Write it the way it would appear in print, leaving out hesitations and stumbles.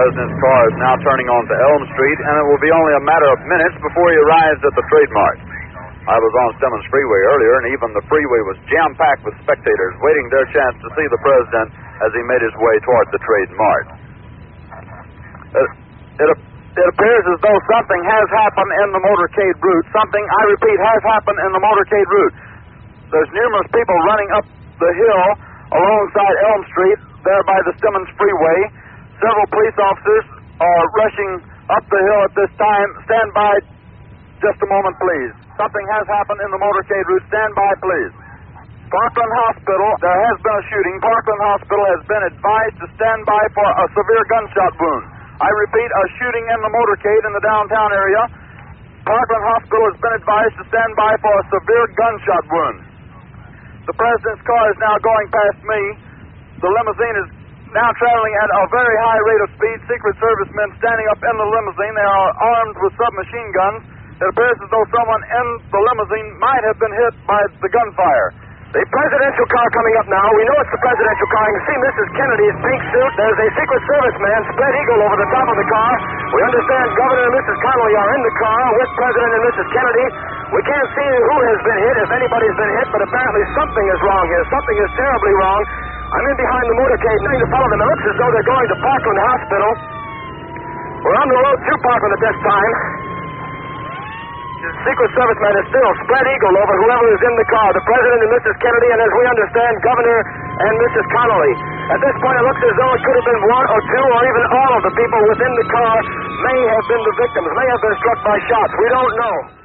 President's car is now turning onto Elm Street, and it will be only a matter of minutes before he arrives at the Trade Mart. I was on Stemmons Freeway earlier, and even the freeway was jam-packed with spectators waiting their chance to see the President as he made his way toward the Trade Mart. It appears as though something has happened in the motorcade route. Something, I repeat, has happened in the motorcade route. There's numerous people running up the hill alongside Elm Street, there by the Stemmons Freeway. Several police officers are rushing up the hill at this time. Stand by just a moment, please. Something has happened in the motorcade route. Stand by, please. Parkland Hospital, there has been a shooting. Parkland Hospital has been advised to stand by for a severe gunshot wound. I repeat, a shooting in the motorcade in the downtown area. Parkland Hospital has been advised to stand by for a severe gunshot wound. The President's car is now going past me. The limousine is now traveling at a very high rate of speed. Secret Service men standing up in the limousine. They are armed with submachine guns. It appears as though someone in the limousine might have been hit by the gunfire. The presidential car coming up now. We know it's the presidential car. You can see Mrs. Kennedy's pink suit. There's a Secret Service man, spread eagle, over the top of the car. We understand Governor and Mrs. Connolly are in the car with President and Mrs. Kennedy. We can't see who has been hit, if anybody's been hit, but apparently something is wrong here. Something is terribly wrong. I'm in behind the motorcade, trying to follow them. It looks as though they're going to Parkland Hospital. We're on the road to Parkland at this time. The Secret Service man is still spread eagle over whoever is in the car, the President and Mrs. Kennedy, and as we understand, Governor and Mrs. Connolly. At this point, it looks as though it could have been one or two or even all of the people within the car may have been the victims, may have been struck by shots. We don't know.